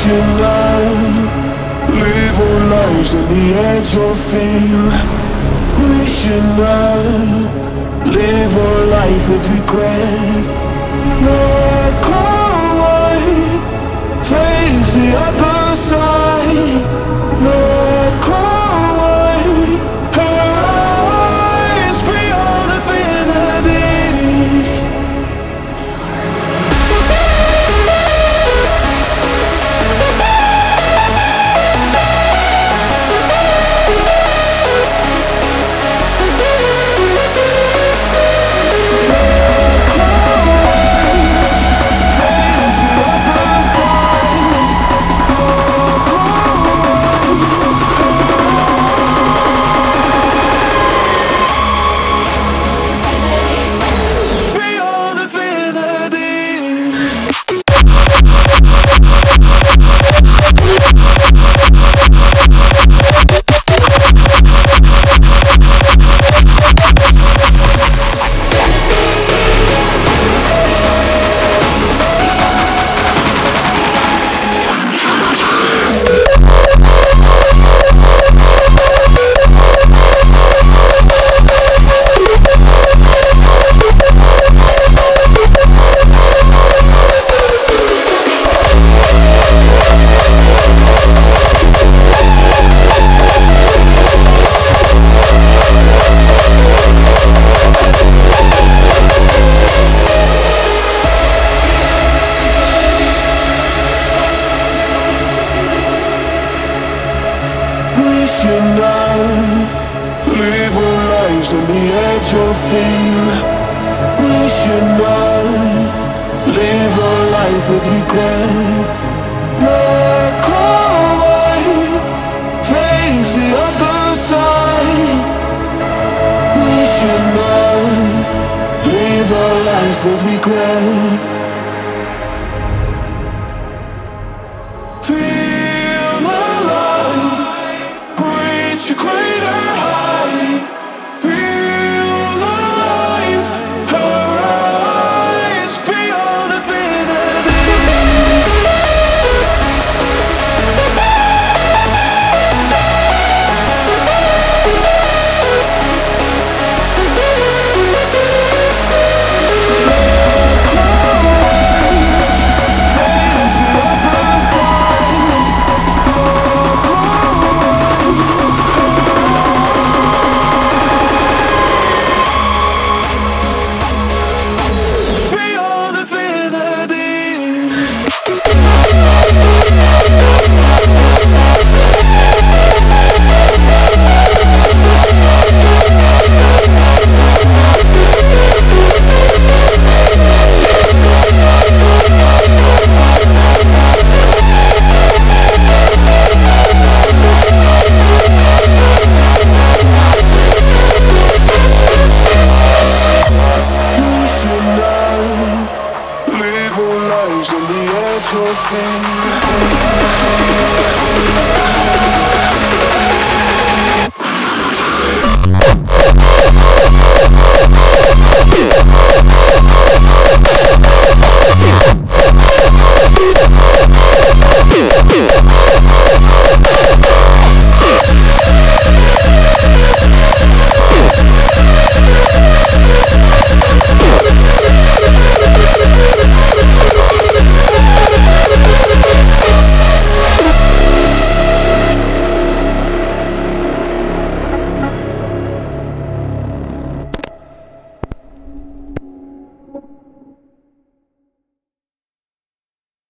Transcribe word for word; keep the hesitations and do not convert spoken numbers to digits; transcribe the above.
should not live our lives on the edge of fear. We should not live our life with regret. Not quite face the other side. Not quite her eyes beyond infinity. Live our lives on the edge of fear. We should not live our life with regret. Not quite face the other side. We should not live our life with regret. Feel alive, reach a greater height. Feel alive, her eyes beyond infinity. Your thing.